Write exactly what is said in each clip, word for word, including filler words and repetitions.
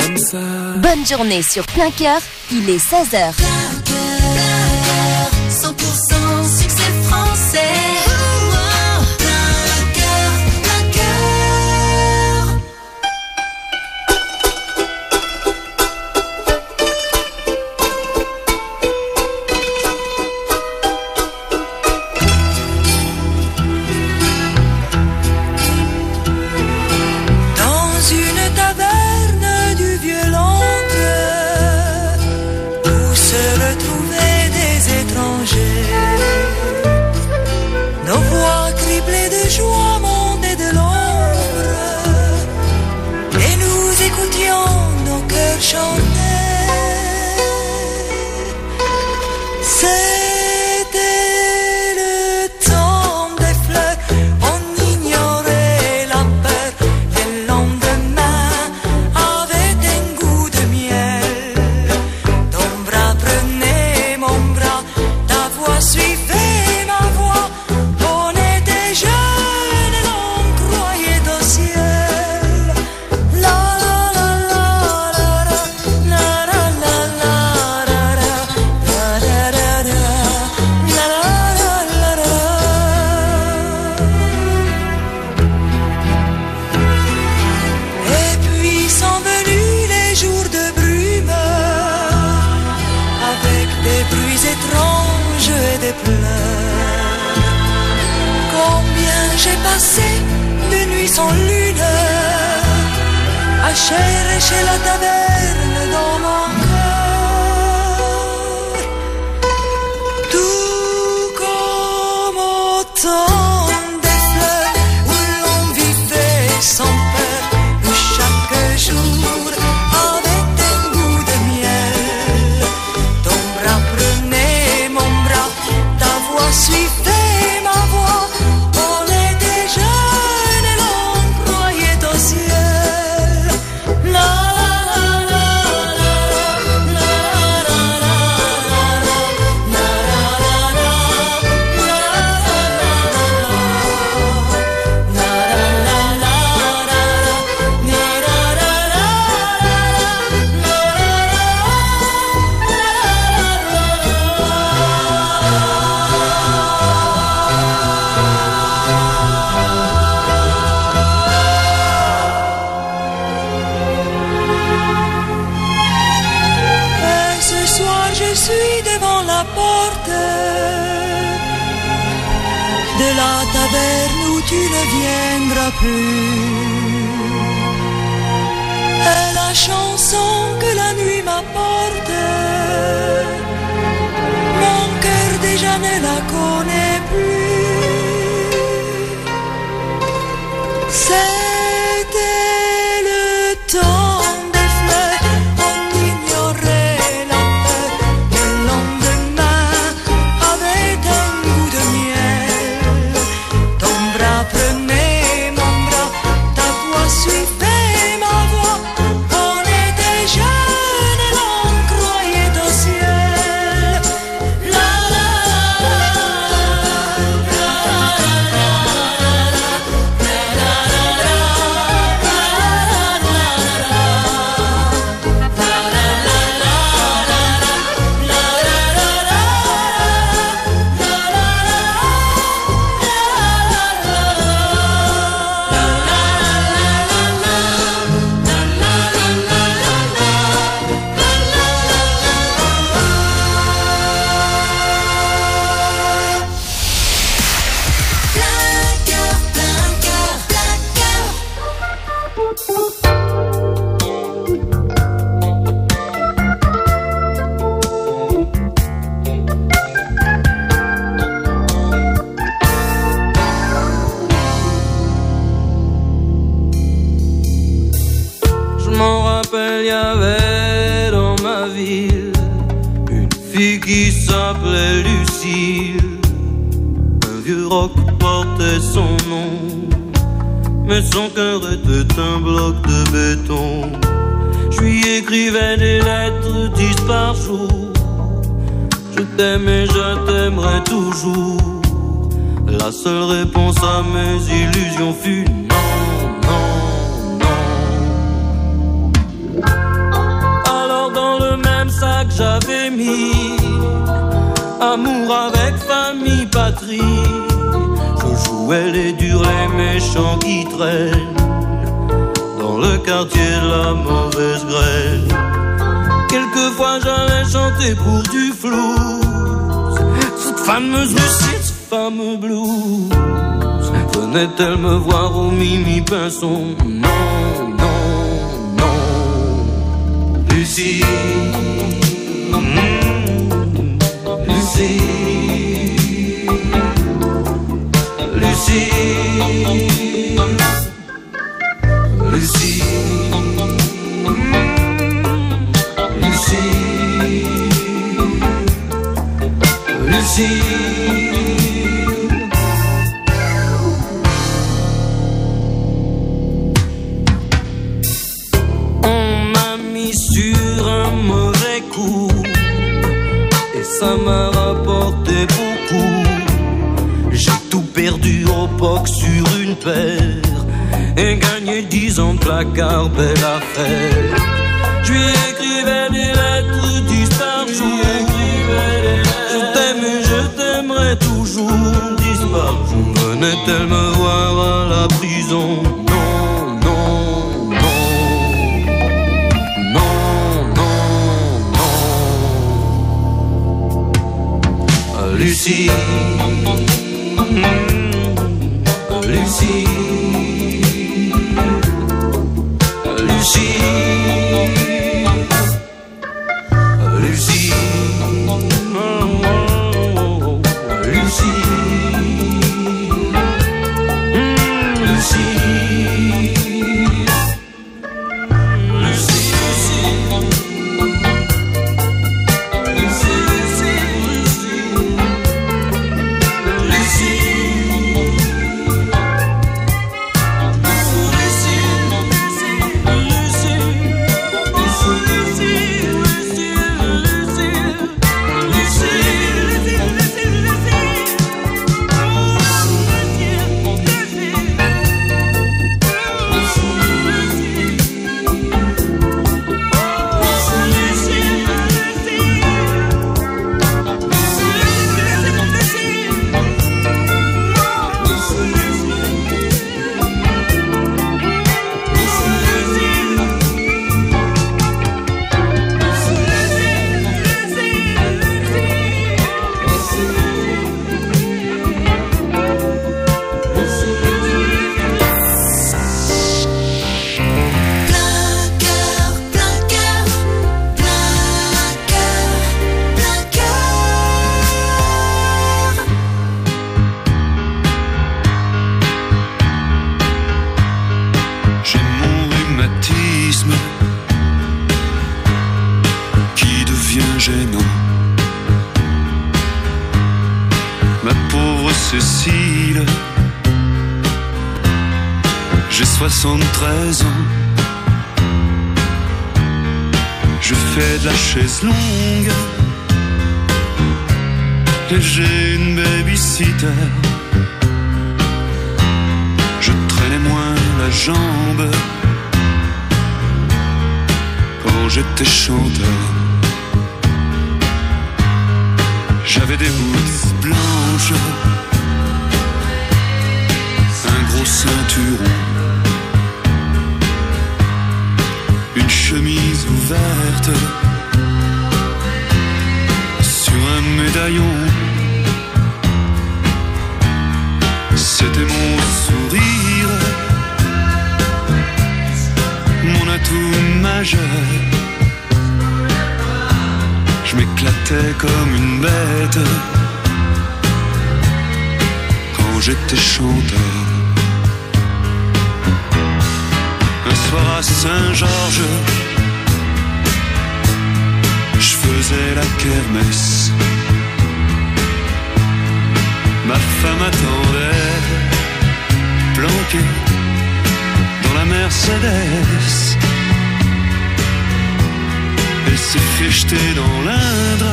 comme ça. Bonne journée sur Plein Cœur, il est seize heures. Plein cœur, cent pour cent succès français. Chez la taverne dans mon cœur, tout comme autant des fleurs où l'on vivait sans peur, où chaque jour avait un goût de miel. Ton bras prenait mon bras, ta voix suivait ma voix. On était jeunes et l'on croyait au ciel. De la taverne où tu ne viendras plus, et la chanson que la nuit m'apporte, mon cœur déjà ne la connaît plus. C'était le temps des fleurs, on ignorait la peur. Le lendemain avait un goût de miel. Prenez mon bras, ta voix suivait ma voix. On était jeunes et l'on croyait au ciel. La la la la Il y avait dans ma ville une fille qui s'appelait Lucille. Un vieux roc portait son nom, mais son cœur était un bloc de béton. Je lui écrivais des lettres dix par jour. Je t'aime et je t'aimerai toujours. La seule réponse à mes illusions fut non, non, non. j'avais mis. Amour avec famille, patrie. Je jouais les durs, les méchants qui traînent dans le quartier de la mauvaise graine. Quelquefois j'allais chanter pour du flouze. Cette fameuse Lucie, ce fameux blues. Venait-elle me voir au Mimi Pinson? Non, non, non. Lucie, mmh, Lucie, Lucie, Lucie, mmh, Lucie, Lucie. Ça m'a rapporté beaucoup. J'ai tout perdu au poc sur une paire et gagné dix ans de placard, belle affaire. Je lui écrivais des lettres dix par jour. Je t'aime et je t'aimerai toujours, dix par jour. Venait-elle me voir à la prison? Lucie, mmh, Lucie, Lucie, Lucie, oh, oh, oh, Lucie, mmh, Lucie, Lucie, Cécile, j'ai soixante-treize ans. Je fais de la chaise longue et j'ai une babysitter. Je traînais moins la jambe quand j'étais chanteur. J'avais des boots blanches, un gros ceinturon, une chemise ouverte sur un médaillon. C'était mon sourire, mon atout majeur. Je m'éclatais comme une bête quand j'étais chanteur. Un soir à Saint-Georges, je faisais la kermesse. Ma femme attendait, planquée dans la Mercedes. Elle s'est fait jeter dans l'Indre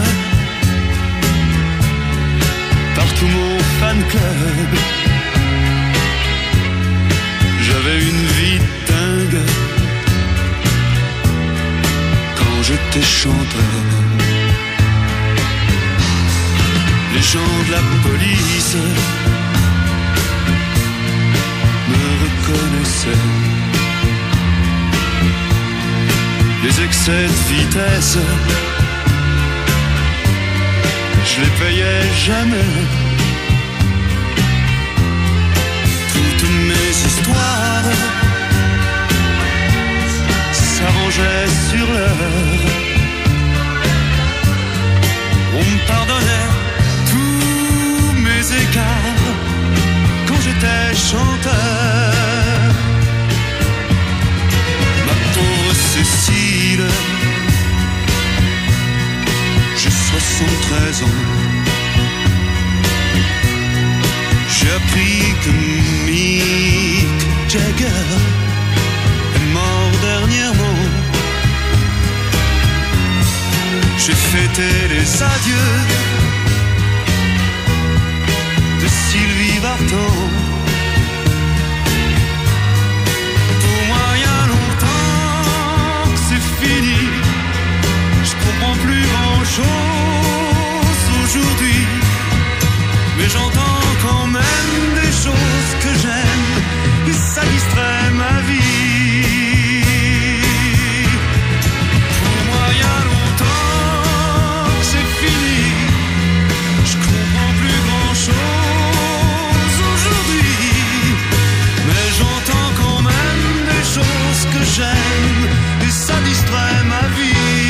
par tout mon fan club. J'avais une vie dingue quand j'étais chanteur. agents de la police me reconnaissaient. Les excès de vitesse, je les payais jamais. Toutes mes histoires s'arrangeaient sur l'heure. On me pardonnait tous mes écarts quand j'étais chanteur. Ma pauvre Cécile, j'ai soixante-treize ans. J'ai appris que Mick Jagger est mort dernièrement. J'ai fêté les adieux de Sylvie Vartan. Pour moi, il y a longtemps que c'est fini. Je comprends plus grand-chose aujourd'hui, mais j'entends quand même des choses que j'aime et ça distrait ma vie. Pour moi, il y a longtemps que c'est fini. Je comprends plus grand-chose aujourd'hui, mais j'entends quand même des choses que j'aime et ça distrait ma vie.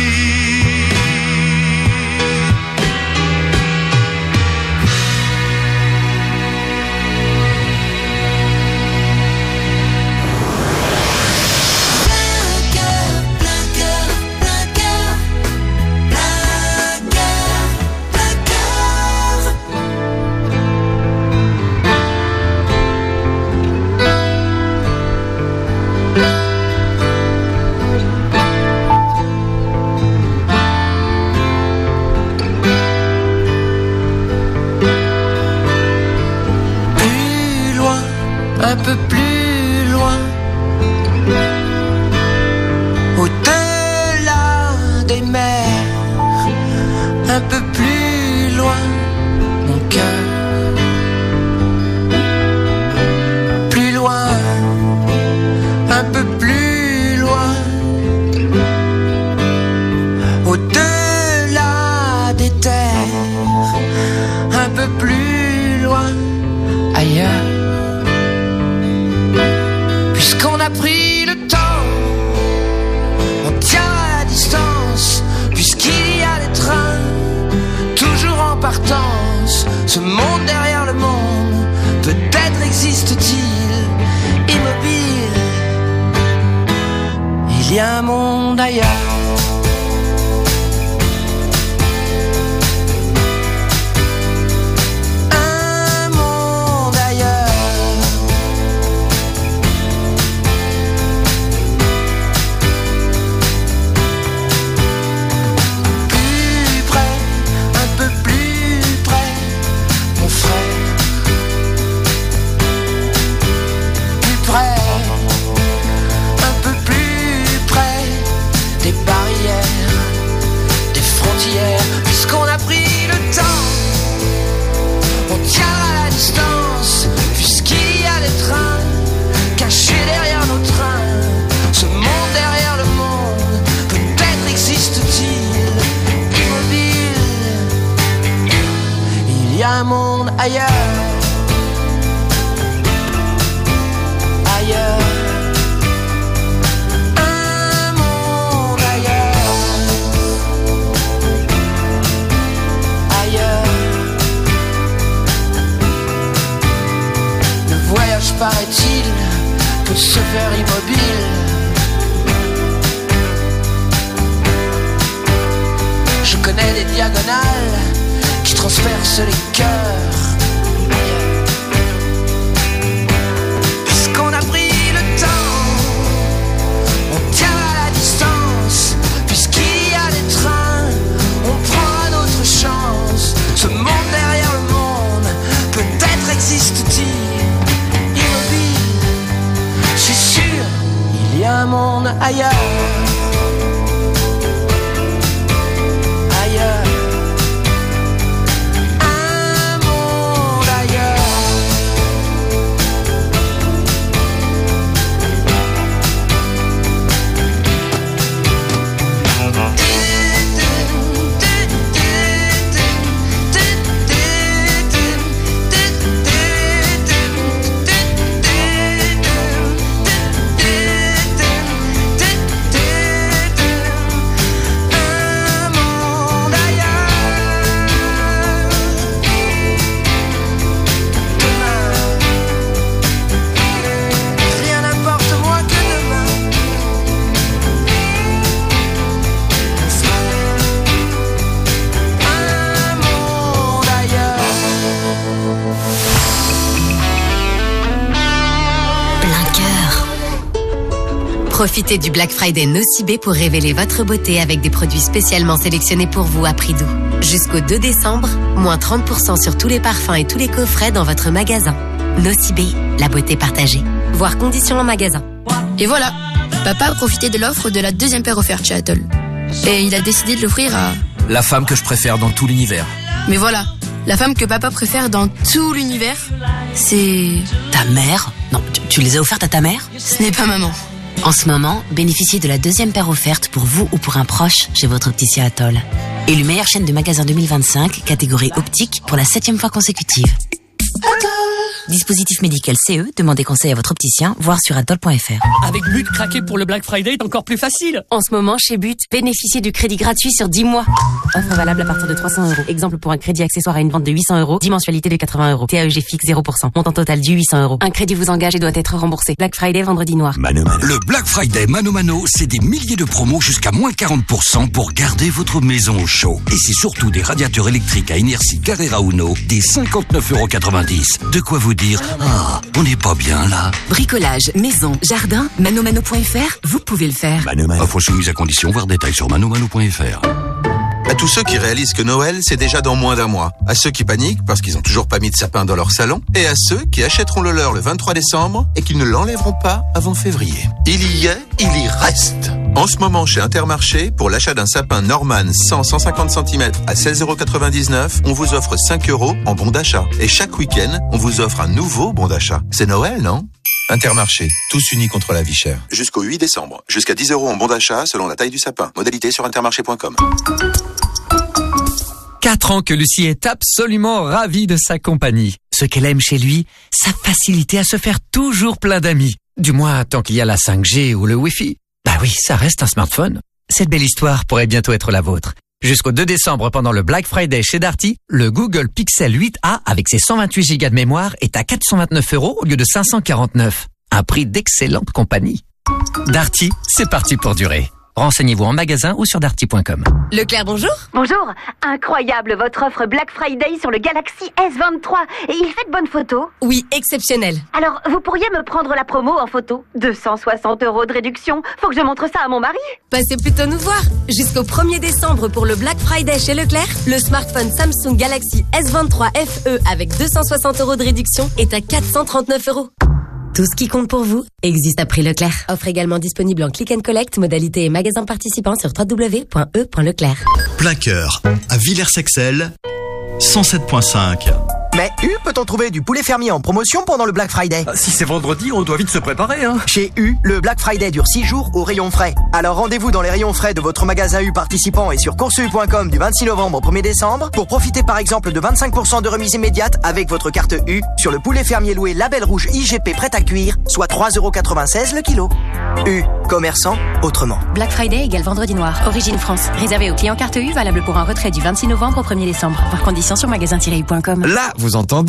Un peu plus loin, au-delà des mers, un peu plus loin, mon cœur, plus loin, un peu plus loin, au-delà des terres, un peu plus loin, ailleurs. Puisqu'on a pris le temps, on tient à la distance. Puisqu'il y a des trains, toujours en partance. Ce monde derrière le monde, peut-être existe-t-il immobile. Il y a un monde ailleurs. Puisqu'on a pris le temps, on tient à la distance. Puisqu'il y a des trains cachés derrière nos trains, ce monde derrière le monde, peut-être existe-t-il immobile. Il y a un monde ailleurs, ailleurs. Paraît-il, peut se faire immobile. Je connais des diagonales qui transpercent les cœurs. Puisqu'on a pris le temps, on tient à la distance. Puisqu'il y a des trains, on prend notre chance. Ce monde derrière le monde, peut-être existe-t-il un monde ailleurs, ailleurs, un Profitez du Black Friday Nocibé pour révéler votre beauté avec des produits spécialement sélectionnés pour vous à prix doux. Jusqu'au deux décembre, moins trente pour cent sur tous les parfums et tous les coffrets dans votre magasin. Nocibé, la beauté partagée. Voir conditions en magasin. Et voilà, papa a profité de l'offre de la deuxième paire offerte chez Atoll. Et il a décidé de l'offrir à... La femme que je préfère dans tout l'univers. Mais voilà, la femme que papa préfère dans tout l'univers, c'est... Ta mère ? Non, tu, tu les as offertes à ta mère ? Ce n'est pas maman. En ce moment, bénéficiez de la deuxième paire offerte pour vous ou pour un proche chez votre opticien Atoll. Élu meilleure chaîne de magasins deux mille vingt-cinq, catégorie optique, pour la septième fois consécutive. Dispositif médical C E, demandez conseil à votre opticien, voir sur atoll point f r. Avec But, craquer pour le Black Friday est encore plus facile. En ce moment, chez But, bénéficiez du crédit gratuit sur dix mois. Offre valable à partir de trois cents euros. Exemple pour un crédit accessoire à une vente de huit cents euros, dix mensualités de quatre-vingts euros. T A E G fixe zéro pour cent. Montant total du huit cents euros. Un crédit vous engage et doit être remboursé. Black Friday, vendredi noir. Mano Mano. Le Black Friday Mano Mano, c'est des milliers de promos jusqu'à moins quarante pour cent pour garder votre maison au chaud. Et c'est surtout des radiateurs électriques à inertie Carrera Uno, des cinquante-neuf euros quatre-vingt-dix. De quoi vous dire, ah, on n'est pas bien là. Bricolage, maison, jardin, manomano point f r, vous pouvez le faire. Mano Mano. Offre soumise à condition, voir détails sur manomano point f r. À tous ceux qui réalisent que Noël, c'est déjà dans moins d'un mois. À ceux qui paniquent parce qu'ils n'ont toujours pas mis de sapin dans leur salon. Et à ceux qui achèteront le leur le vingt-trois décembre et qui ne l'enlèveront pas avant février. Il y est, il y reste. En ce moment, chez Intermarché, pour l'achat d'un sapin Norman cent à cent cinquante centimètres à seize euros quatre-vingt-dix-neuf, on vous offre cinq euros en bon d'achat. Et chaque week-end, on vous offre un nouveau bon d'achat. C'est Noël, non ? Intermarché, tous unis contre la vie chère. Jusqu'au huit décembre. Jusqu'à dix euros en bon d'achat selon la taille du sapin. Modalité sur intermarché point com. Quatre ans que Lucie est absolument ravie de sa compagnie. Ce qu'elle aime chez lui, sa facilité à se faire toujours plein d'amis. Du moins, tant qu'il y a la cinq G ou le Wi-Fi. Bah oui, ça reste un smartphone. Cette belle histoire pourrait bientôt être la vôtre. Jusqu'au deux décembre, pendant le Black Friday chez Darty, le Google Pixel huit A avec ses cent vingt-huit gigas de mémoire est à quatre cent vingt-neuf euros au lieu de cinq cent quarante-neuf. Un prix d'excellente compagnie. Darty, c'est parti pour durer. Renseignez-vous en magasin ou sur darty point com. Leclerc, bonjour. Bonjour. Incroyable votre offre Black Friday sur le Galaxy S vingt-trois. Et il fait de bonnes photos. Oui, exceptionnel. Alors, vous pourriez me prendre la promo en photo ? deux cent soixante euros de réduction. Faut que je montre ça à mon mari. Passez plutôt nous voir. Jusqu'au premier décembre pour le Black Friday chez Leclerc, le smartphone Samsung Galaxy S vingt-trois F E avec deux cent soixante euros de réduction est à quatre cent trente-neuf euros. Tout ce qui compte pour vous existe à prix Leclerc. Offre également disponible en click and collect, modalité et magasin participant sur w w w point e point leclerc. Plein cœur, à Villers-Sexel, cent sept point cinq. Mais U, peut-on trouver du poulet fermier en promotion pendant le Black Friday ? Si c'est vendredi, on doit vite se préparer, hein. Chez U, le Black Friday dure six jours au rayon frais. Alors rendez-vous dans les rayons frais de votre magasin U participant et sur course u point com du vingt-six novembre au premier décembre pour profiter par exemple de vingt-cinq pour cent de remise immédiate avec votre carte U sur le poulet fermier loué label rouge I G P prêt à cuire, soit trois euros quatre-vingt-seize le kilo. U, commerçant autrement. Black Friday égale vendredi noir. Origine France. Réservé aux clients carte U, valable pour un retrait du vingt-six novembre au premier décembre. Voir conditions sur magasin tiret u point com. Là, vous entendez ?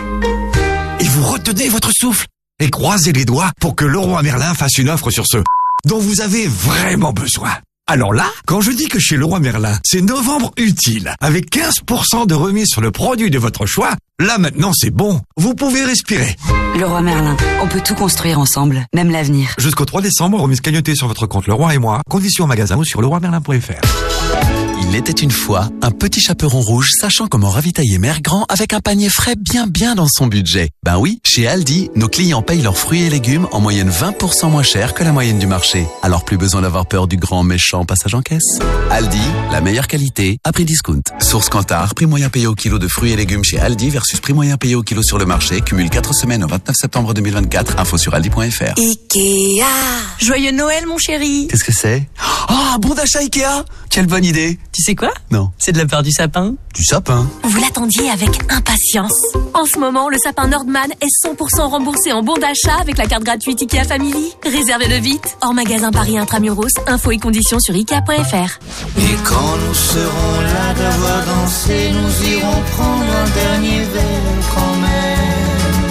Et vous retenez votre souffle et croisez les doigts pour que Leroy Merlin fasse une offre sur ce dont vous avez vraiment besoin. Alors là, quand je dis que chez Leroy Merlin, c'est novembre utile, avec quinze pour cent de remise sur le produit de votre choix, là maintenant c'est bon, vous pouvez respirer. Leroy Merlin, on peut tout construire ensemble, même l'avenir. Jusqu'au trois décembre, remise cagnottée sur votre compte Leroy et moi, conditions en magasin ou sur leroy merlin point f r. Il était une fois un petit chaperon rouge sachant comment ravitailler Mère Grand avec un panier frais bien bien dans son budget. Ben oui, chez Aldi, nos clients payent leurs fruits et légumes en moyenne vingt pour cent moins cher que la moyenne du marché. Alors plus besoin d'avoir peur du grand méchant passage en caisse. Aldi, la meilleure qualité à prix discount. Source Kantar, prix moyen payé au kilo de fruits et légumes chez Aldi versus prix moyen payé au kilo sur le marché. Cumule quatre semaines au vingt-neuf septembre deux mille vingt-quatre. Info sur aldi point f r. Ikea. Joyeux Noël mon chéri. Qu'est-ce que c'est ? Oh, bon d'achat Ikea. Quelle bonne idée. Tu sais quoi ? Non. C'est de la part du sapin. Du sapin ? Vous l'attendiez avec impatience. En ce moment, le sapin Nordman est cent pour cent remboursé en bon d'achat avec la carte gratuite Ikea Family. Réservez-le vite. Hors magasin Paris Intramuros. Infos et conditions sur ikea point f r. Et quand nous serons là d'avoir dansé, nous irons prendre un dernier verre quand même.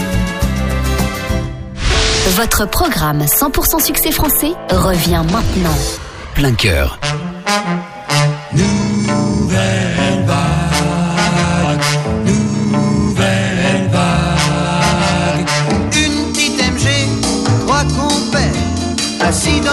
Votre programme cent pour cent succès français revient maintenant. Plein cœur. Nouvelle vague, nouvelle vague. Une petite M G, trois compères, assis dans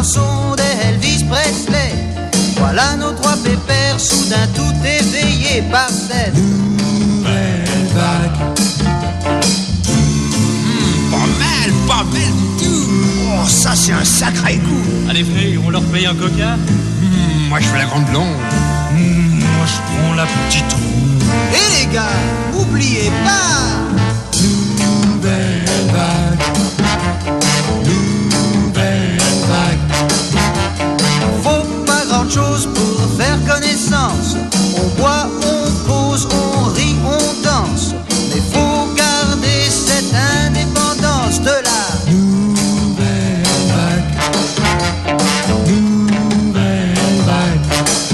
chanson d'Elvis Presley. Voilà nos trois pépères, soudain tout éveillé par cette nouvelle vague. Mmh, pas mal, pas mal du tout. Oh, ça c'est un sacré coup. Allez frère, on leur paye un coca. Mmh, moi je fais la grande blonde. Mmh, moi je prends la petite ronde. Et les gars, oubliez pas nouvelle vague. Nouvelle vague. Faut pas grand chose pour faire connaissance. On boit, on cause, on rit, on danse. Mais faut garder cette indépendance de la nouvelle vague. Nouvelle vague.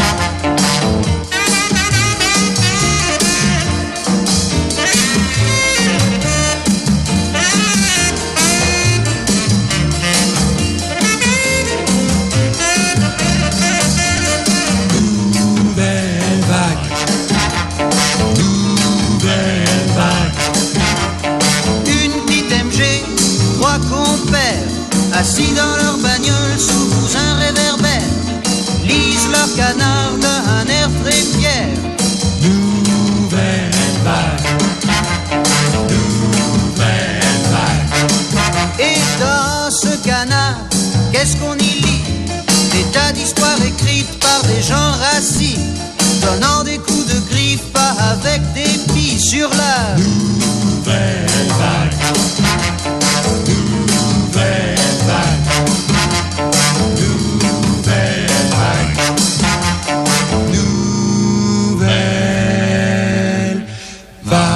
Assis dans leur bagnole sous un réverbère, lisent leur canard d'un air très fier. Nouvelle vague. Nouvelle vague. Et dans ce canard, qu'est-ce qu'on y lit? Des tas d'histoires écrites par des gens rassis, donnant des coups de griffe, pas avec des billes sur la nouvelle vague. Nouvelle vague. Nouvelle vague. Nouvelle vague.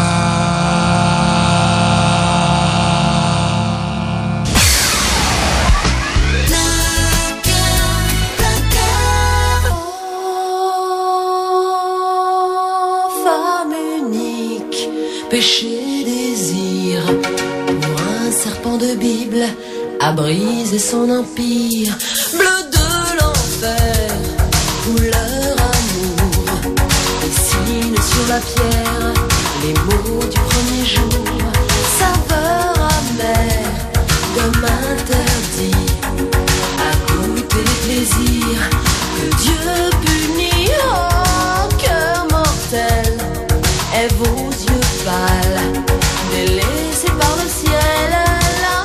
Femme unique, péché, désir, pour un serpent de Bible à briser son empire. Bleu de l'enfer, couleur amour, dessine sur la pierre les mots du premier jour. Saveur amère, comme interdit, à goûter les plaisirs que Dieu punit. Oh, cœur mortel, et vos yeux pâles, délaissés par le ciel, la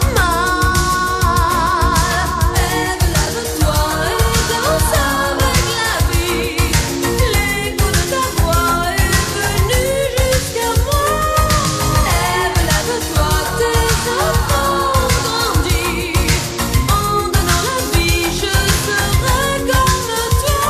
malle. Ève, lève-toi et danse avec la vie. L'écho de ta voix est venu jusqu'à moi. Ève, lève-toi, tes enfants ont grandi. En donnant la vie, je serai comme toi.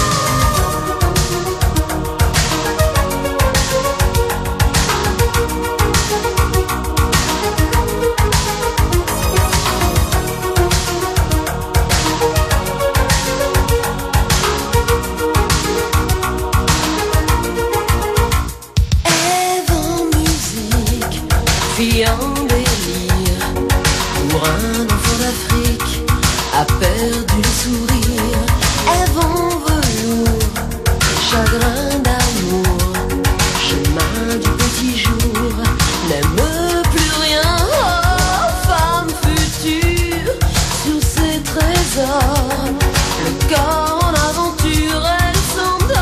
Ève en musique, fille en délire, pour un enfant d'Afrique, a perdu le sourire. Ève en velours, chagrin d'amour, chemin du petit jour, n'aime plus rien. Oh, femme future, sur ses trésors, le corps en aventure, elle s'endort.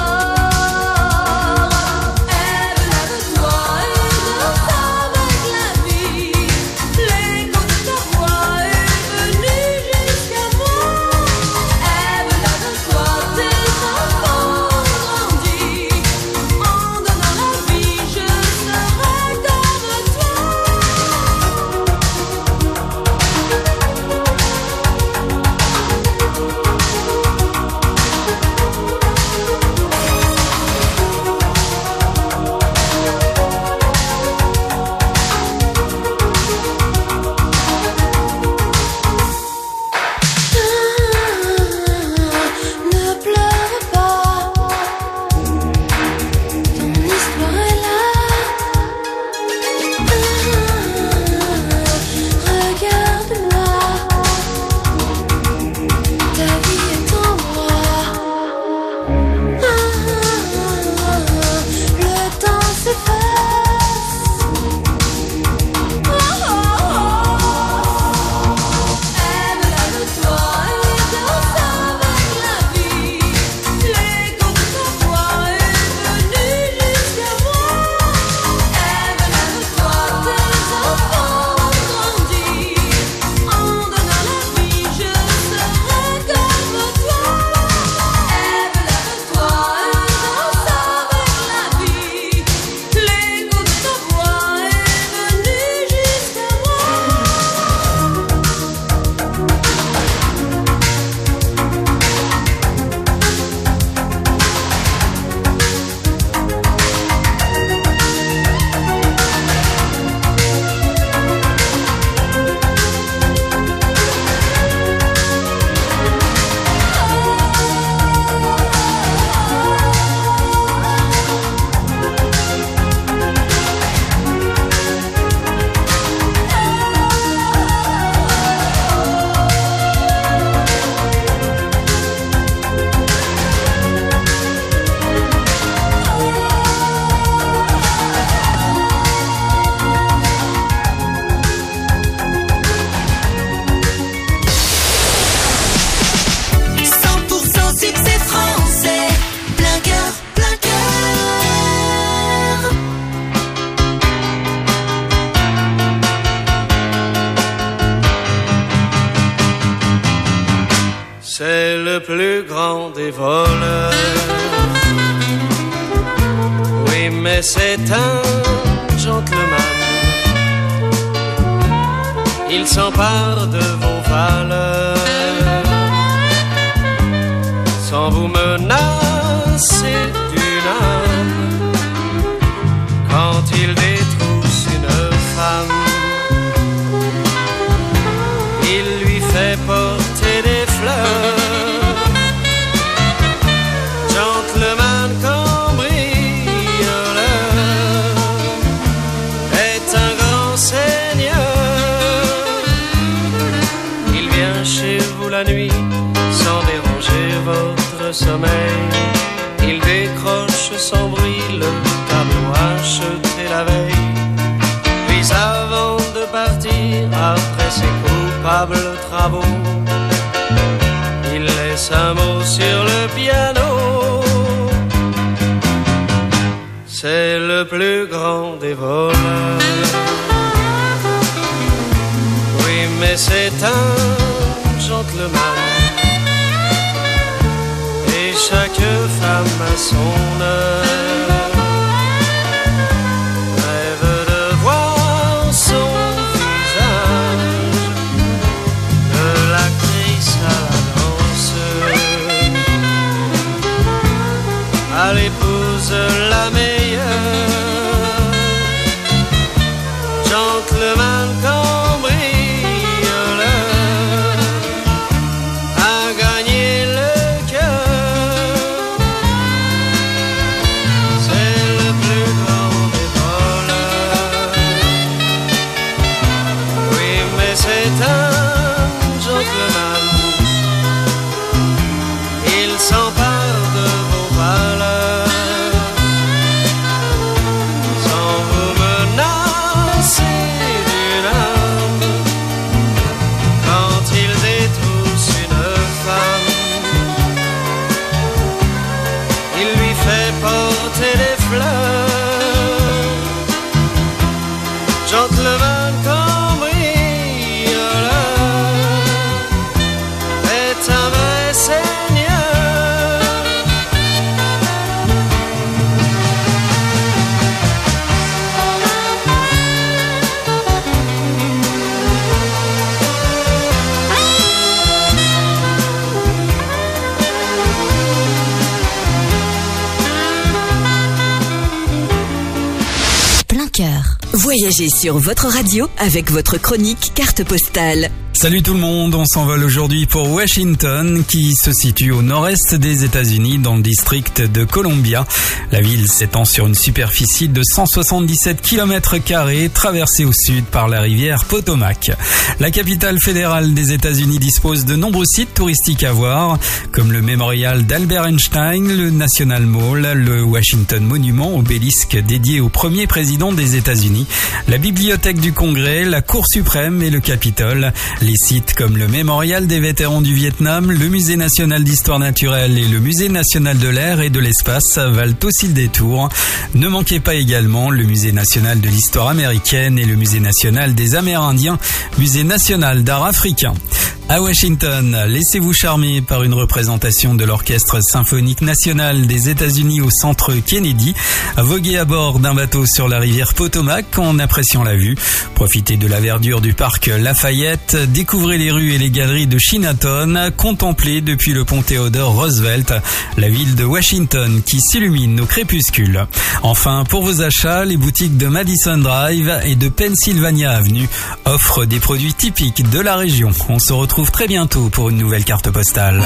Ève, lève-toi et danse avec la vie. L'écho de ta voix est venu jusqu'à moi. Ève, lève-toi, tes enfants ont grandi. En donnant la vie, je serai comme toi. C'est le plus grand des voleurs. Oui, mais c'est un gentleman. Il s'empare de vos valeurs sans vous menacer d'une arme. Quand il détrousse une femme, il lui fait porter des fleurs. Gentleman cambrioleur est un grand seigneur. Il vient chez vous la nuit sans déranger votre sommeil. Il décroche sans bruit le tableau acheté la veille. Puis avant de partir, après ses coupables travaux, il laisse un mot sur le piano. C'est le plus grand des voleurs. Oui, mais c'est un gentleman. Et chaque femme a son heure. Rêve de voir son visage, de l'actrice à la danseuse, à l'épouse la meilleure. Gentleman cambrioleur a gagné le cœur. C'est le plus grand des voleurs. Oui, mais c'est un gentleman. Il s'empare de vos valeurs sans vous menacer d'une arme. Quand il détrousse une femme, il lui fait porter des fleurs. Gentleman cambrioleur est un vrai seigneur. Plein cœur. Voyagez sur votre radio avec votre chronique carte postale. Salut tout le monde, on s'envole aujourd'hui pour Washington qui se situe au nord-est des États-Unis dans le district de Columbia. La ville s'étend sur une superficie de cent soixante-dix-sept kilomètres carrés traversée au sud par la rivière Potomac. La capitale fédérale des États-Unis dispose de nombreux sites touristiques à voir comme le mémorial d'Albert Einstein, le National Mall, le Washington Monument, obélisque dédié au premier président des États-Unis, la bibliothèque du Congrès, la Cour suprême et le Capitole. Les sites comme le Mémorial des vétérans du Vietnam, le Musée national d'histoire naturelle et le Musée national de l'air et de l'espace valent aussi le détour. Ne manquez pas également le Musée national de l'histoire américaine et le Musée national des Amérindiens, Musée national d'art africain. À Washington, laissez-vous charmer par une représentation de l'Orchestre symphonique national des États-Unis au centre Kennedy. Voguez à bord d'un bateau sur la rivière Potomac en appréciant la vue. Profitez de la verdure du parc Lafayette. Découvrez les rues et les galeries de Chinatown. Contemplez depuis le pont Theodore Roosevelt la ville de Washington qui s'illumine au crépuscule. Enfin, pour vos achats, les boutiques de Madison Drive et de Pennsylvania Avenue offrent des produits typiques de la région. On se retrouve très bientôt pour une nouvelle carte postale.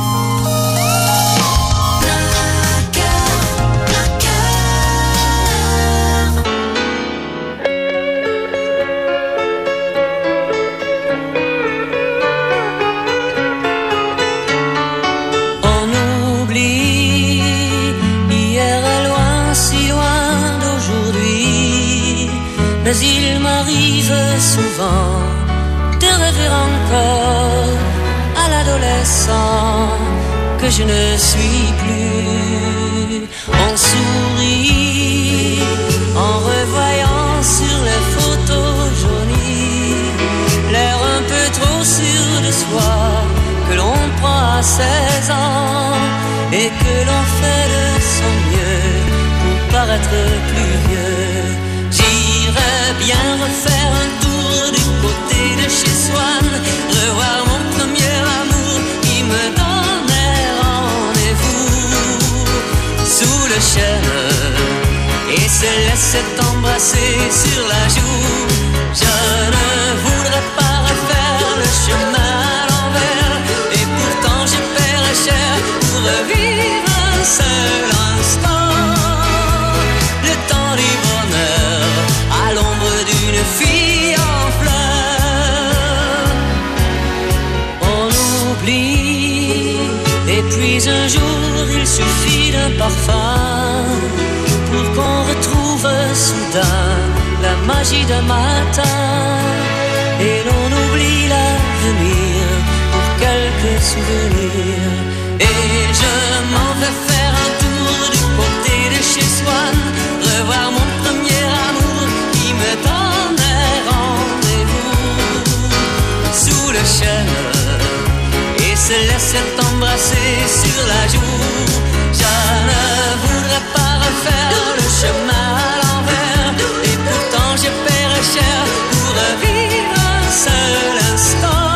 On oublie, hier est loin, si loin d'aujourd'hui, mais il m'arrive souvent de rêver encore à l'adolescent que je ne suis plus. On sourit en revoyant sur les photos jaunies l'air un peu trop sûr de soi que l'on prend à a seize ans et que l'on fait de son mieux pour paraître plus vieux. J'irais bien refaire un tour du côté de chez Swann, revoir mon premier amour qui me donnait rendez-vous sous le chêne et se laissait embrasser sur la joue. Je ne voudrais pas refaire le chemin à l'envers, et pourtant je paierais cher pour revivre un seul instant. Le temps du bonheur à l'ombre d'une fille en fleurs. On oublie, et puis un jour il suffit d'un parfum pour qu'on retrouve soudain la magie d'un matin, et l'on oublie l'avenir pour quelques souvenirs. Et je m'en vais faire un tour du côté de chez Swann, revoir mon premier amour qui me donnait rendez-vous sous le chêne et se laissait embrasser sur la joue. Je ne voudrais pas refaire le chemin à l'envers, et pourtant je paierais cher pour revivre un seul instant.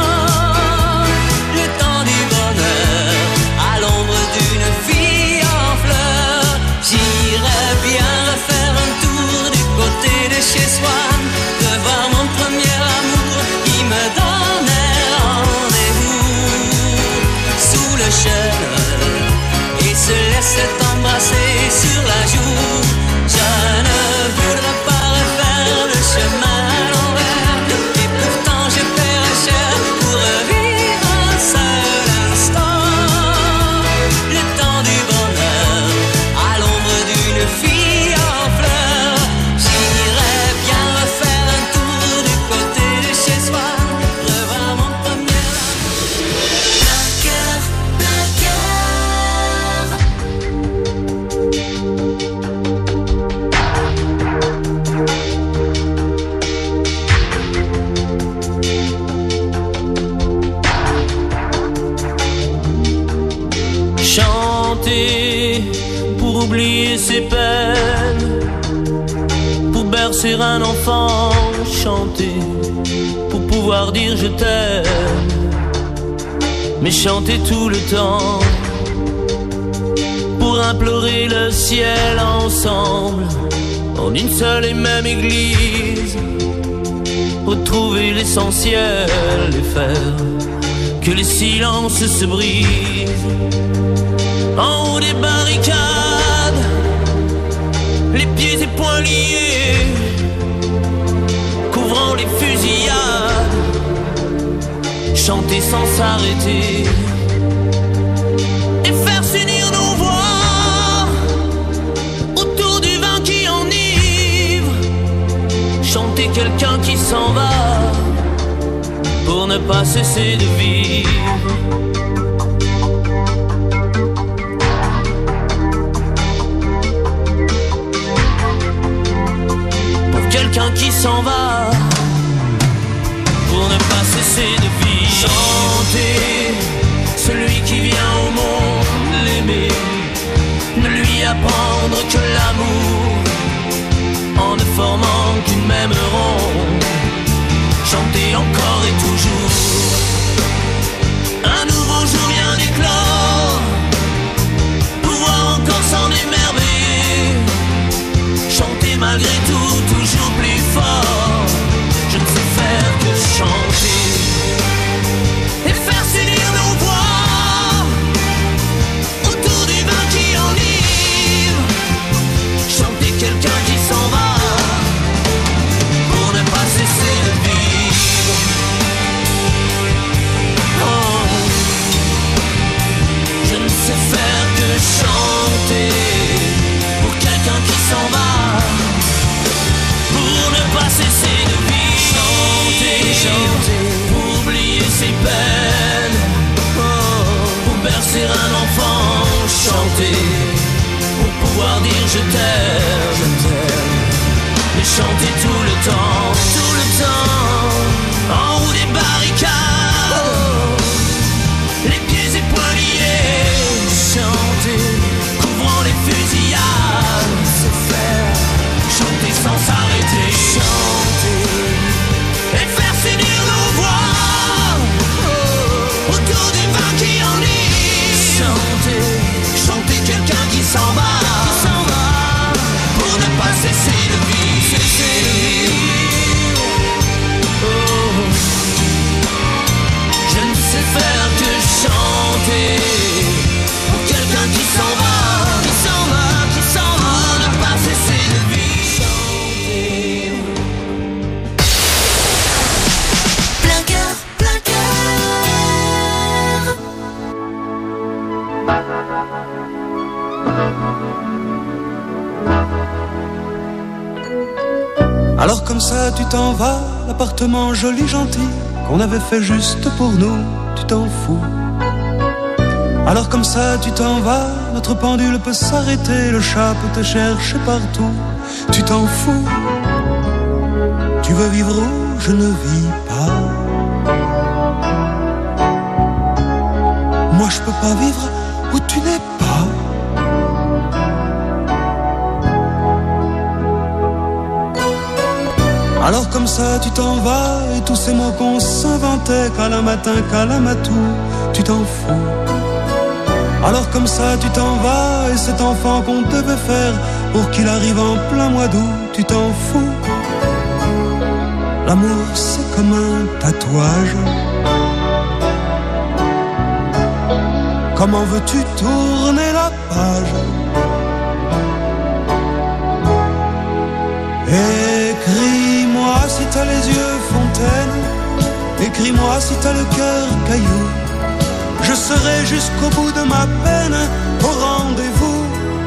Le temps du bonheur à l'ombre d'une fille en fleurs. J'irais bien refaire un tour du côté de chez Swann, de voir mon premier amour qui me donnait rendez-vous sous le chêne et se laissait embrasser sur la joue. Je ne voudrais pas refaire le chemin à l'envers, et pourtant je paierais cher pour revivre un seul instant. Le temps du bonheur à l'ombre d'une fille en fleurs. J'irais bien refaire un tour du côté de chez Swann, revoir mon premier cœur, chanter pour oublier ses peines, pour bercer un enfant, chanter pour pouvoir dire je t'aime, mais chanter tout le temps pour implorer le ciel ensemble en une seule et même église, retrouver l'essentiel et faire que les silences se brisent. En haut des barricades, les pieds et poings liés, couvrant les fusillades, chanter sans s'arrêter et faire s'unir nos voix autour du vin qui enivre, chanter quelqu'un qui s'en va pour ne pas cesser de vivre. Quelqu'un qui s'en va pour ne pas cesser de vivre. Chanter celui qui vient au monde, l'aimer, ne lui apprendre que l'amour en ne formant qu'une même ronde. Chanter encore et toujours. Un nouveau jour vient d'éclore, pouvoir encore s'en émerveiller. Chanter malgré tout, toujours plus fort. Je ne sais faire que chanter et faire s'unir nos voix autour du vin qui enivre. Chanter quelqu'un qui s'en va pour ne pas cesser de vivre. Oh, je ne sais faire que chanter pour quelqu'un qui s'en va, pour ne pas cesser de vivre. Chanter, chanter, pour oublier ses peines, oh, pour bercer un enfant. Chanter, pour pouvoir dire je t'aime, je t'aime. Mais chanter tout le temps, tout le temps, en haut des barricades, oh, les pieds et poings liés. Alors comme ça tu t'en vas, l'appartement joli gentil qu'on avait fait juste pour nous, tu t'en fous. Alors comme ça tu t'en vas, notre pendule peut s'arrêter, le chat peut te chercher partout, tu t'en fous. Tu veux vivre où je ne vis pas. Moi je peux pas vivre où tu n'es pas. Alors comme ça tu t'en vas, et tous ces mots qu'on s'inventait, qu'à matin, qu'à matou, tu t'en fous. Alors comme ça tu t'en vas, et cet enfant qu'on devait faire pour qu'il arrive en plein mois d'août, tu t'en fous. L'amour c'est comme un tatouage. Comment veux-tu tourner la page? Écris-moi si t'as les yeux fontaine, écris-moi si t'as le cœur caillou. Je serai jusqu'au bout de ma peine au rendez-vous.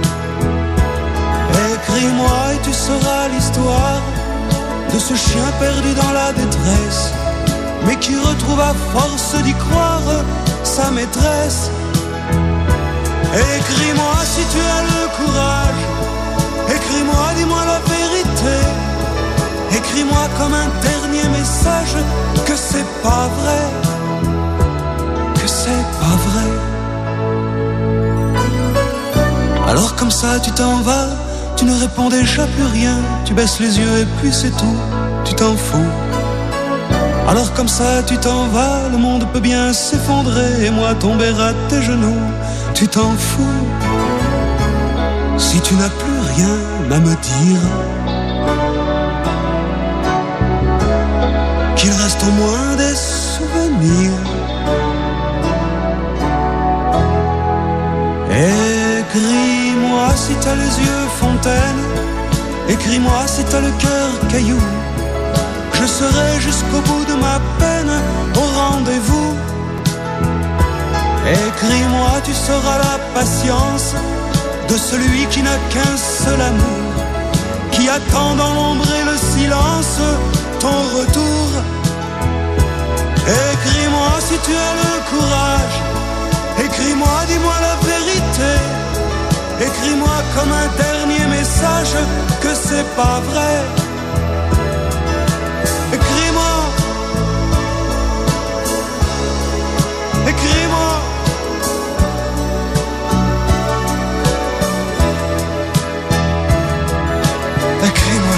Écris-moi et tu sauras l'histoire de ce chien perdu dans la détresse, mais qui retrouve à force d'y croire sa maîtresse. Écris-moi si tu as le courage, écris-moi, dis-moi la vérité. Écris-moi comme un dernier message que c'est pas vrai, que c'est pas vrai. Alors comme ça tu t'en vas, tu ne réponds déjà plus rien, tu baisses les yeux et puis c'est tout, tu t'en fous. Alors comme ça tu t'en vas, le monde peut bien s'effondrer et moi tomber à tes genoux, tu t'en fous. Si tu n'as plus rien à me dire, qu'il reste au moins des souvenirs. Écris-moi si t'as les yeux fontaine, écris-moi si t'as le cœur caillou. Je serai jusqu'au bout de ma peine au rendez-vous. Écris-moi, tu sauras la patience de celui qui n'a qu'un seul amour, qui attend dans l'ombre et le silence ton retour. Écris-moi si tu as le courage, écris-moi, dis-moi la vérité. Écris-moi comme un dernier message que c'est pas vrai. Écris-moi, écris-moi. Écris-moi.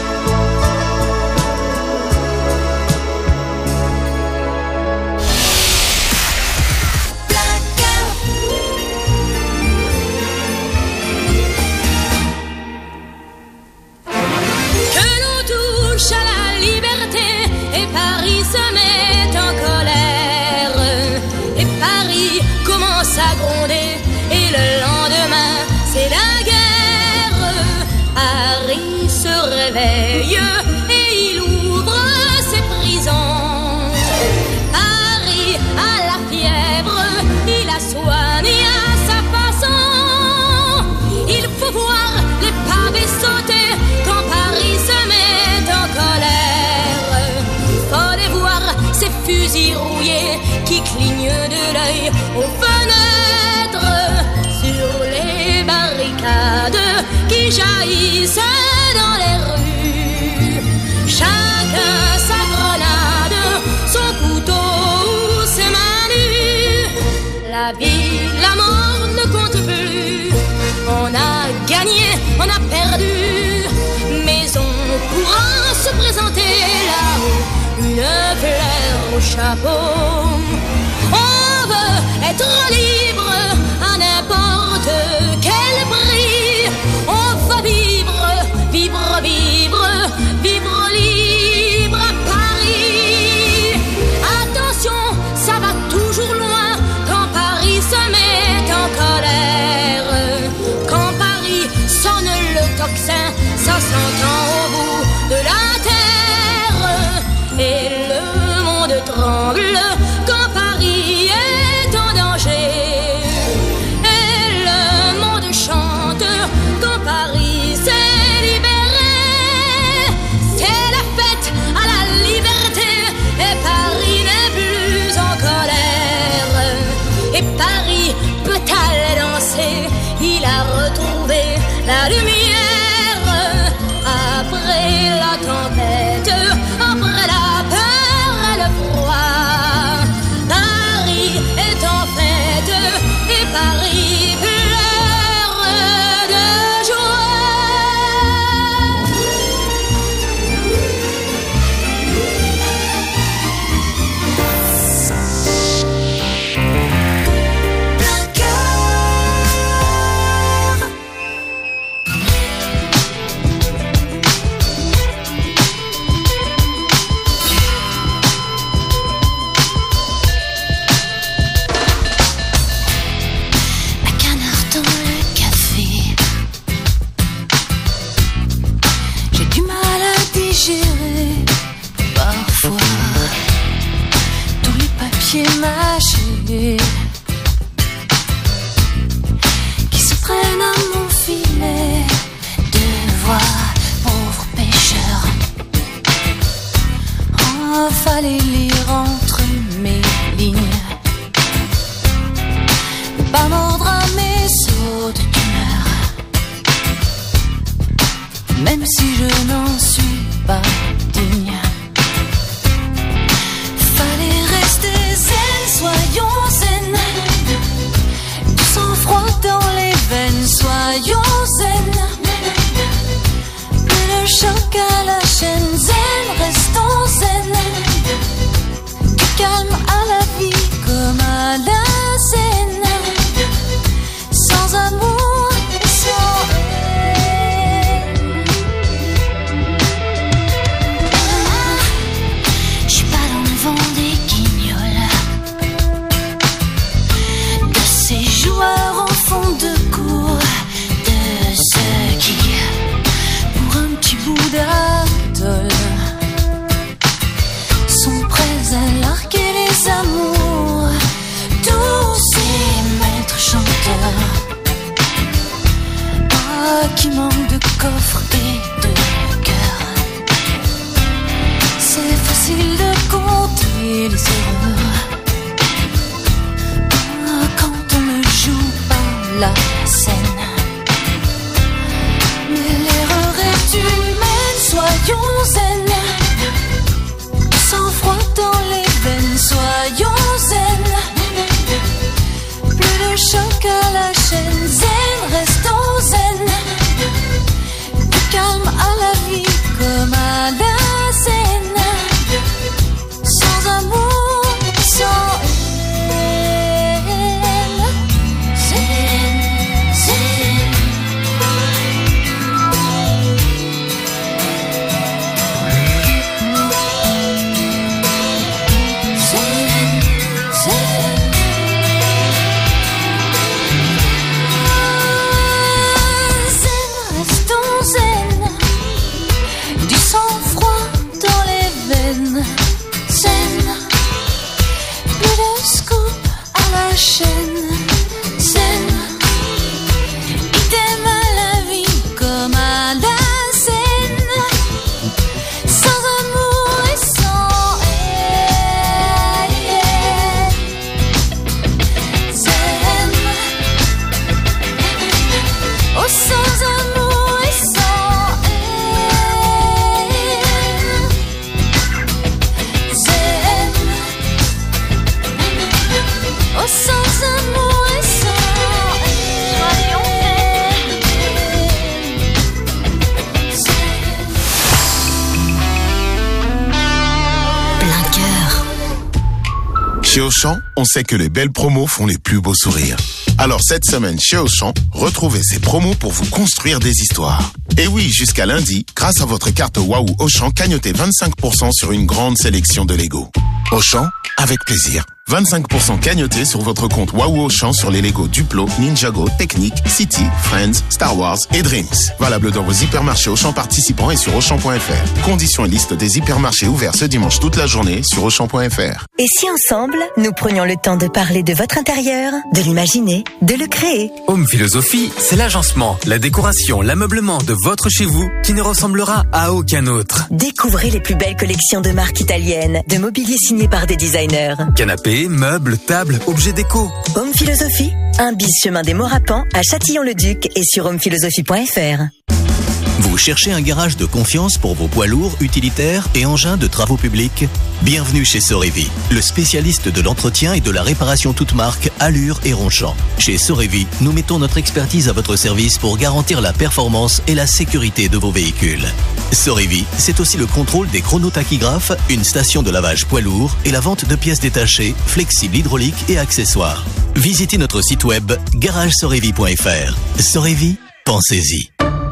Et il ouvre ses prisons. Paris a la fièvre, il la soigne à sa façon. Il faut voir les pavés sauter quand Paris se met en colère. Faut les voir ces fusils rouillés qui clignent de l'œil aux fenêtres, sur les barricades qui jaillissent dans les rues. Chacun sa grenade, son couteau ou ses mains nues. La vie, la mort ne compte plus. On a gagné, on a perdu. Mais on pourra se présenter là-haut, une fleur au chapeau. On veut être libre à n'importe quel prix. On va vivre, vivre, vivre, vivre libre à Paris. Attention, ça va toujours loin quand Paris se met en colère. Quand Paris sonne le tocsin, ça s'entend au bout de la terre. Et le monde tremble quand Paris est en danger. Et le monde chante quand Paris s'est libéré. C'est la lumière après la tempête, après la peur et le froid. Paris est en fête et Paris pleure de joie. Parfois, tous les papiers mâchés qui se prennent à mon filet de voix, pauvre pêcheur. Oh, fallait lire entre mes lignes, pas mordre à mes sauts d'humeur, même si je n'en suis pas digne. Fallait rester zen, soyons zen. Du sang-froid dans les veines, soyons zen. Plus le choc à la chaîne, zen, restons zen. Du calme à la vie comme à la scène. Sans amour et sans joueurs au fond de cour, de ceux qui, pour un petit bout d'atoll, sont prêts à larguer les amours. Tous ces maîtres chanteurs, ah, qui manquent de coffre et de cœur. C'est facile de compter les erreurs la scène. Mais l'erreur est humaine, soyons zen. Sans froid dans les veines, soyons zen. Plus de choc à la chaîne, zen, restons zen. Du calme à la vie comme à la scène. Sans amour, sans Chez Auchan, on sait que les belles promos font les plus beaux sourires. Alors cette semaine chez Auchan, retrouvez ces promos pour vous construire des histoires. Et oui, jusqu'à lundi, grâce à votre carte Waouh Auchan, cagnotez vingt-cinq pour cent sur une grande sélection de Lego. Auchan, avec plaisir. vingt-cinq pour cent cagnotés sur votre compte Waouh Auchan sur les Lego Duplo, Ninjago, Technique, City, Friends, Star Wars et Dreams. Valable dans vos hypermarchés Auchan participants et sur Auchan point F R. Conditions et liste des hypermarchés ouverts ce dimanche toute la journée sur Auchan point F R. Et si ensemble, nous prenions le temps de parler de votre intérieur, de l'imaginer, de le créer? Home Philosophie, c'est l'agencement, la décoration, l'ameublement de votre chez vous qui ne ressemblera à aucun autre. Découvrez les plus belles collections de marques italiennes, de mobilier signé par des designers. Canapés, meubles, tables, objets déco. Home Philosophie, un bis chemin des Morapans à Châtillon-le-Duc et sur homephilosophie point f r. Vous cherchez un garage de confiance pour vos poids lourds, utilitaires et engins de travaux publics? Bienvenue chez Sorevi, le spécialiste de l'entretien et de la réparation toute marque, allure et Ronchamp. Chez Sorevi, nous mettons notre expertise à votre service pour garantir la performance et la sécurité de vos véhicules. Sorevi, c'est aussi le contrôle des chronotachygraphes, une station de lavage poids lourd et la vente de pièces détachées, flexibles hydrauliques et accessoires. Visitez notre site web garage sorevi point f r. Sorevi, pensez-y.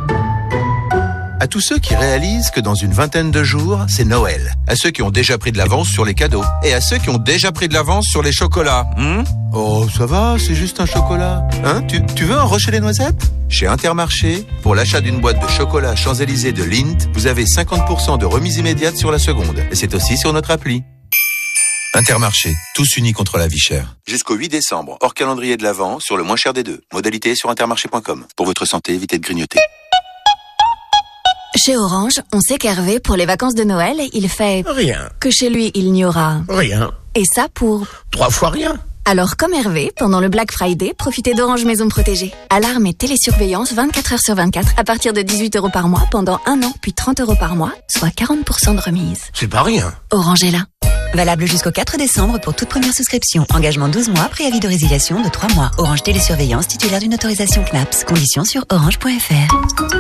À tous ceux qui réalisent que dans une vingtaine de jours, c'est Noël. À ceux qui ont déjà pris de l'avance sur les cadeaux. Et à ceux qui ont déjà pris de l'avance sur les chocolats. Hmm oh, ça va, c'est juste un chocolat. Hein, tu, tu veux un rocher les noisettes? Chez Intermarché, pour l'achat d'une boîte de chocolat Champs-Élysées de Lindt, vous avez cinquante pour cent de remise immédiate sur la seconde. Et c'est aussi sur notre appli. Intermarché, tous unis contre la vie chère. Jusqu'au huit décembre, hors calendrier de l'Avent, sur le moins cher des deux. Modalité sur intermarché point com. Pour votre santé, évitez de grignoter. Chez Orange, on sait qu'Hervé, pour les vacances de Noël, il fait... Rien. Que chez lui, il n'y aura... Rien. Et ça pour... Trois fois rien. Alors, comme Hervé, pendant le Black Friday, profitez d'Orange Maison Protégée. Alarme et télésurveillance vingt-quatre heures sur vingt-quatre à partir de dix-huit euros par mois pendant un an, puis trente euros par mois, soit quarante pour cent de remise. C'est pas rien. Orange est là. Valable jusqu'au quatre décembre pour toute première souscription. Engagement douze mois, préavis de résiliation de trois mois. Orange Télésurveillance, titulaire d'une autorisation C N A P S. Conditions sur orange point f r.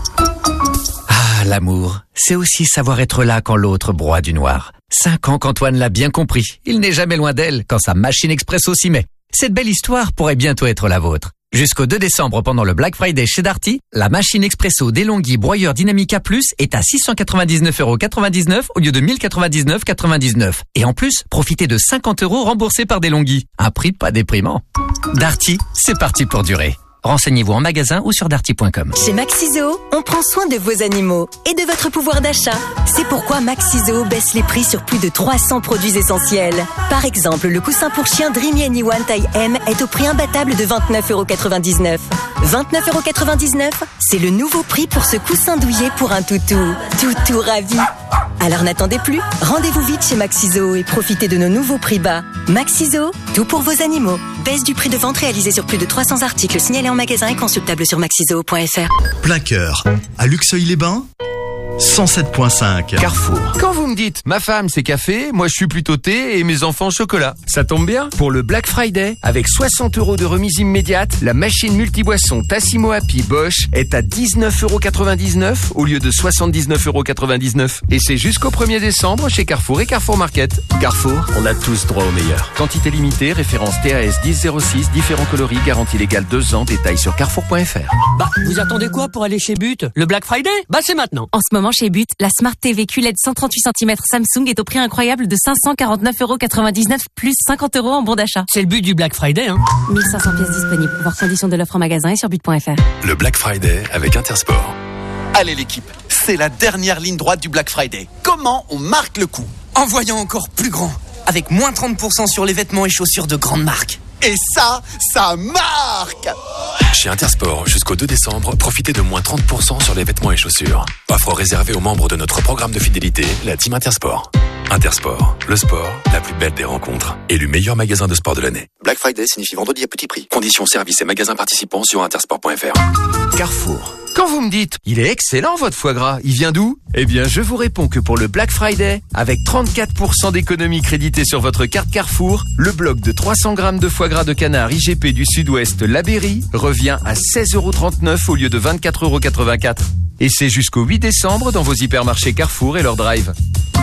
Ah, l'amour, c'est aussi savoir être là quand l'autre broie du noir. Cinq ans qu'Antoine l'a bien compris. Il n'est jamais loin d'elle quand sa machine expresso s'y met. Cette belle histoire pourrait bientôt être la vôtre. Jusqu'au deux décembre, pendant le Black Friday chez Darty, la machine expresso DeLonghi broyeur Dynamica Plus est à six cent quatre-vingt-dix-neuf euros quatre-vingt-dix-neuf au lieu de mille quatre-vingt-dix-neuf euros quatre-vingt-dix-neuf. Et en plus, profitez de cinquante euros remboursés par DeLonghi. Un prix pas déprimant. Darty, c'est parti pour durer. Renseignez-vous en magasin ou sur darty point com. Chez Maxiso, on prend soin de vos animaux et de votre pouvoir d'achat. C'est pourquoi Maxiso baisse les prix sur plus de trois cents produits essentiels. Par exemple, le coussin pour chien Dreamy Anyone taille M est au prix imbattable de vingt-neuf euros quatre-vingt-dix-neuf. vingt-neuf euros quatre-vingt-dix-neuf, c'est le nouveau prix pour ce coussin douillet pour un toutou. Toutou ravi. Alors n'attendez plus, rendez-vous vite chez Maxiso et profitez de nos nouveaux prix bas. Maxiso, tout pour vos animaux. Baisse du prix de vente réalisé sur plus de trois cents articles signalés en magasin et consultable sur maxiso point f r. Plein cœur, à Luxeuil-les-Bains, cent sept point cinq. Carrefour. Quand vous me dites, ma femme c'est café, moi je suis plutôt thé et mes enfants chocolat. Ça tombe bien, pour le Black Friday, avec soixante euros de remise immédiate, la machine multiboisson Tassimo Happy Bosch est à dix-neuf euros quatre-vingt-dix-neuf au lieu de soixante-dix-neuf euros quatre-vingt-dix-neuf. Et c'est jusqu'au premier décembre chez Carrefour et Carrefour Market. Carrefour, on a tous droit au meilleur. Quantité limitée, référence T A S dix zéro six, différents coloris, garantie légale deux ans, détails sur carrefour point f r. Bah, vous attendez quoi pour aller chez But? Le Black Friday? Bah, c'est maintenant. En ce moment, chez But, la Smart T V Q L E D cent trente-huit centimètres Samsung est au prix incroyable de cinq cent quarante-neuf euros quatre-vingt-dix-neuf plus cinquante euros en bon d'achat. C'est le but du Black Friday, hein. mille cinq cents pièces disponibles. Voir conditions de l'offre en magasin et sur but point f r. Le Black Friday avec Intersport. Allez l'équipe, c'est la dernière ligne droite du Black Friday. Comment on marque le coup? En voyant encore plus grand, avec moins trente pour cent sur les vêtements et chaussures de grandes marques. Et ça, ça marque! Chez Intersport, jusqu'au deux décembre, profitez de moins trente pour cent sur les vêtements et chaussures. Offre réservée aux membres de notre programme de fidélité, la Team Intersport. Intersport, le sport, la plus belle des rencontres. Élu meilleur magasin de sport de l'année. Black Friday signifie vendredi à petit prix. Conditions, services et magasins participants sur intersport point f r. Carrefour. Quand vous me dites, il est excellent votre foie gras, il vient d'où? Eh bien, je vous réponds que pour le Black Friday, avec trente-quatre pour cent d'économie créditée sur votre carte Carrefour, le bloc de trois cents grammes de foie gras de canard I G P du Sud-Ouest Labéry revient à seize euros trente-neuf au lieu de vingt-quatre euros quatre-vingt-quatre. Et c'est jusqu'au huit décembre dans vos hypermarchés Carrefour et leur drive.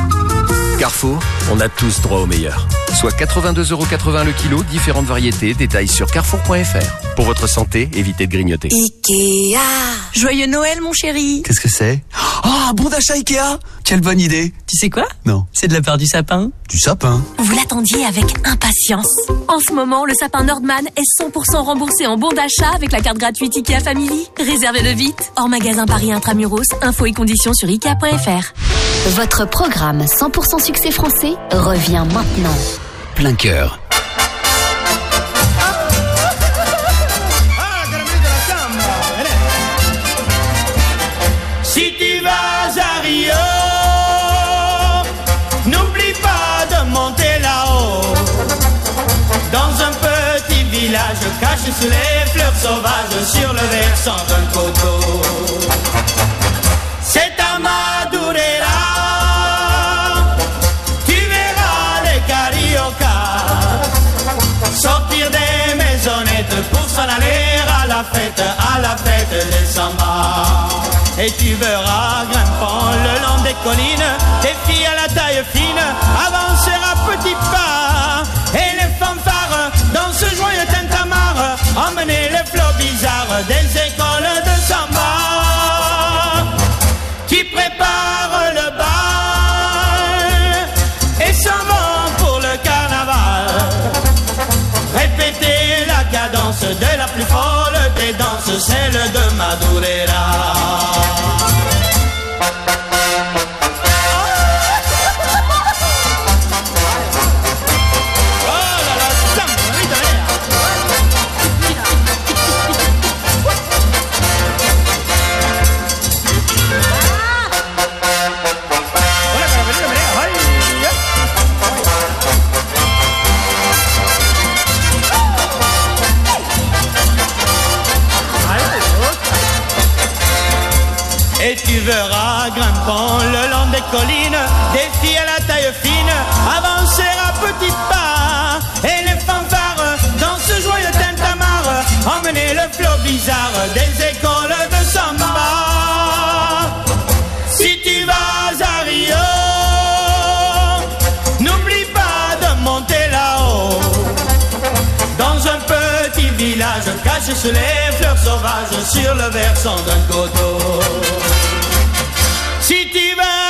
Carrefour, on a tous droit au meilleur. Soit quatre-vingt-deux euros quatre-vingts le kilo, différentes variétés, détails sur carrefour point f r. Pour votre santé, évitez de grignoter. Ikea. Joyeux Noël, mon chéri. Qu'est-ce que c'est? Ah, bon d'achat Ikea. Quelle bonne idée. Tu sais quoi? Non. C'est de la part du sapin. Du sapin? Vous l'attendiez avec impatience. En ce moment, le sapin Nordman est cent pour cent remboursé en bon d'achat avec la carte gratuite Ikea Family. Réservez-le vite. Hors magasin Paris Intramuros, infos et conditions sur ikea point f r. Votre programme cent pour cent succès français revient maintenant. Plein cœur. Si tu vas à Rio, n'oublie pas de monter là-haut, dans un petit village village caché sous les fleurs sauvages sur le versant d'un coteau. C'est à Madureira, tu verras les cariocas sortir des maisonnettes pour s'en aller à la fête, à la fête des sambas. Et tu verras grimpant le long des collines des filles à la taille fine avancer à petits pas. Et les fanfares dans ce joyeux tintamarre emmener les flots bizarres des écoles de samba qui préparent le bal et s'en vont pour le carnaval. Répétez la cadence de la plus folle des danses, celle de Madureira. Et tu verras grimpant le long des collines des filles à la taille fine avancer à petits pas. Et les fanfares dans ce joyeux tintamarre emmener le flot bizarre des écoles de samba. Si tu vas à Rio, n'oublie pas de monter là-haut dans un petit village caché sous les fleurs sauvages sur le versant d'un coteau. Si tu vas